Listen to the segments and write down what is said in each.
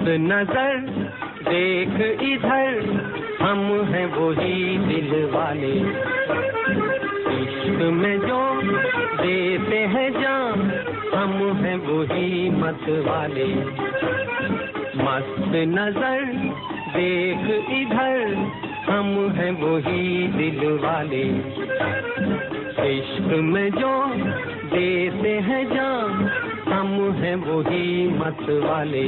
मस्त नजर देख इधर, हम हैं वही दिल वाले, इश्क में जो देते हैं जान, हम हैं वही मत वाले। मस्त नजर देख इधर, हम हैं वही दिल वाले, इश्क में जो देते हैं जान, हम हैं वही मत वाले।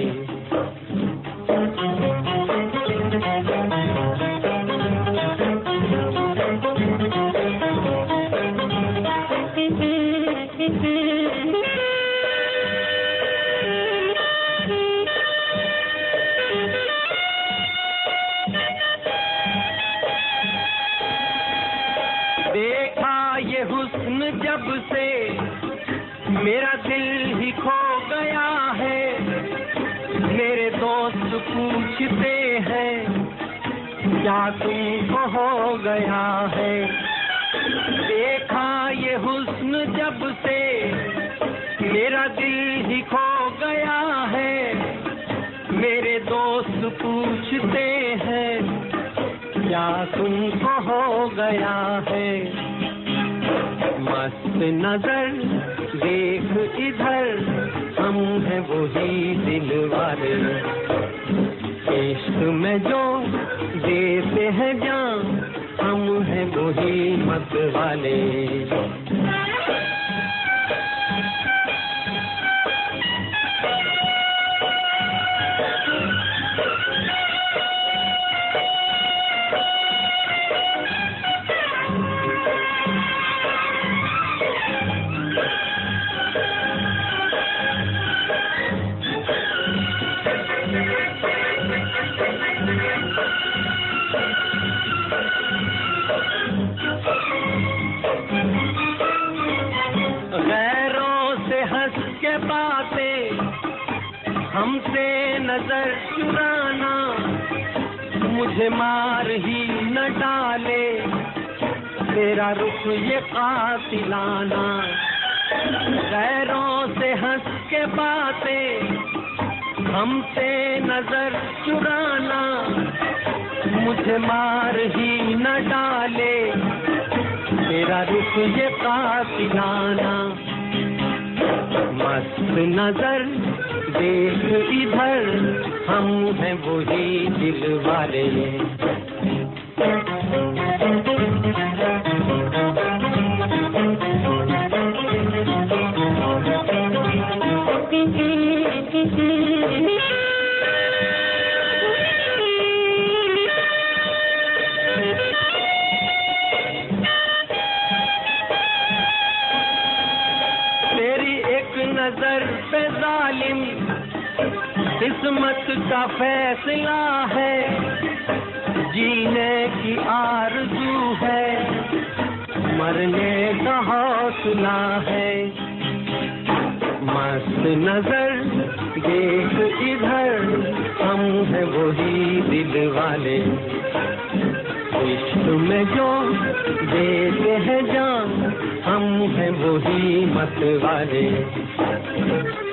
देखा ये हुस्न जब से मेरा दिल ही खो गया है, मेरे दोस्त पूछते हैं क्या तुमको हो गया है। देखा ये हुस्न जब से मेरा दिल ही खो गया है, मेरे दोस्त पूछते हैं क्या तुमको हो गया है। मस्त नजर देख इधर, हम हैं वही दिल वाले, इश्क में जो देते हैं जान, हम हैं वही मत वाले। के बातें हमसे नजर चुराना, मुझे मार ही न डाले तेरा रुख ये कातिलाना। गैरों से हंस के बातें हमसे नजर चुराना, मुझे मार ही न डाले तेरा रुख ये कातिलाना। मस्त नजर देख इधर, हम हैं वही दिल वाले। नजर पे जालिम किस्मत का फैसला है, जीने की आरज़ू है, मरने का हौसला है। मस्त नजर देख इधर, हम हैं वही दिल वाले, इश्क में जो देते हैं जान, हम हैं वही मत वाले।